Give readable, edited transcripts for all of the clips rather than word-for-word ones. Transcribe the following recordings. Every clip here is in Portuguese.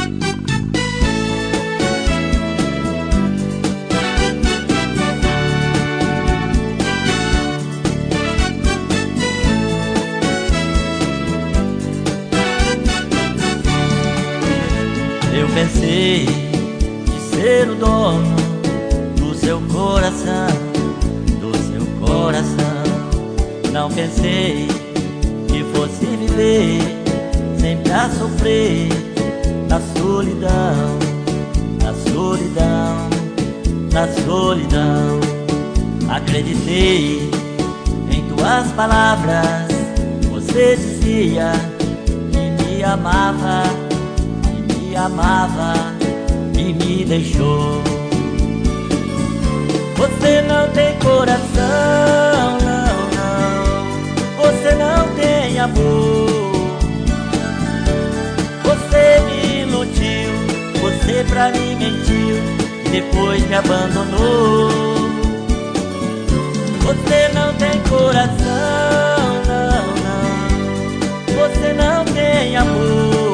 Eu pensei de ser o dono do seu coração, do seu coração. Não pensei que fosse viver sempre a sofrer na solidão, na solidão, na solidão. Acreditei em tuas palavras, você dizia que me amava, amava e me deixou. Você não tem coração, não, não. Você não tem amor. Você me iludiu, você pra mim mentiu e depois me abandonou. Você não tem coração, não, não. Você não tem amor.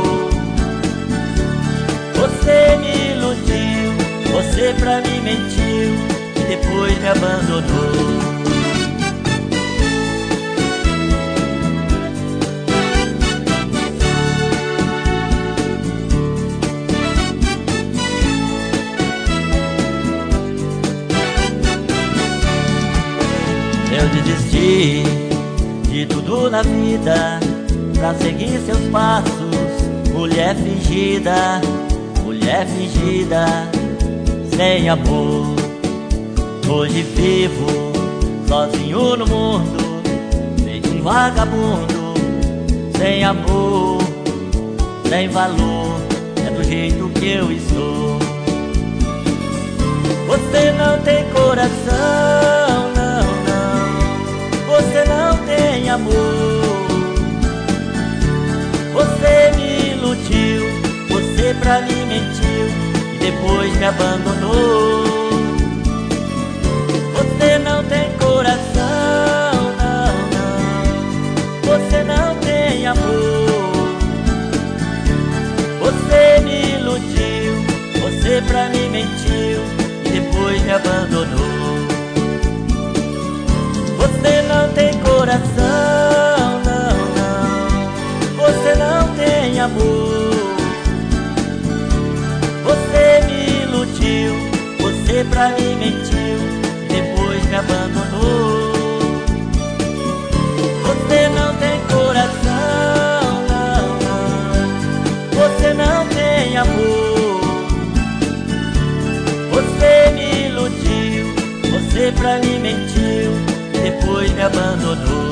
Você me iludiu, você pra mim mentiu e depois me abandonou. Eu desisti de tudo na vida pra seguir seus passos, mulher fingida, mulher fingida, sem amor. Hoje vivo sozinho no mundo, feito um vagabundo, sem amor, sem valor, é do jeito que eu estou. Você não tem coração, não, não. Você não tem amor. Você me iludiu, você pra mim mentiu e depois me abandonou. Você não tem coração, não, não. Você não tem amor. Você me iludiu, você pra mim mentiu e depois me abandonou. Você não tem coração, não, não. Você não tem amor. Você me iludiu, você pra mim mentiu e depois me abandonou. Você não tem coração, não, não. Você não tem amor. Você me iludiu, você pra mim mentiu e depois me abandonou.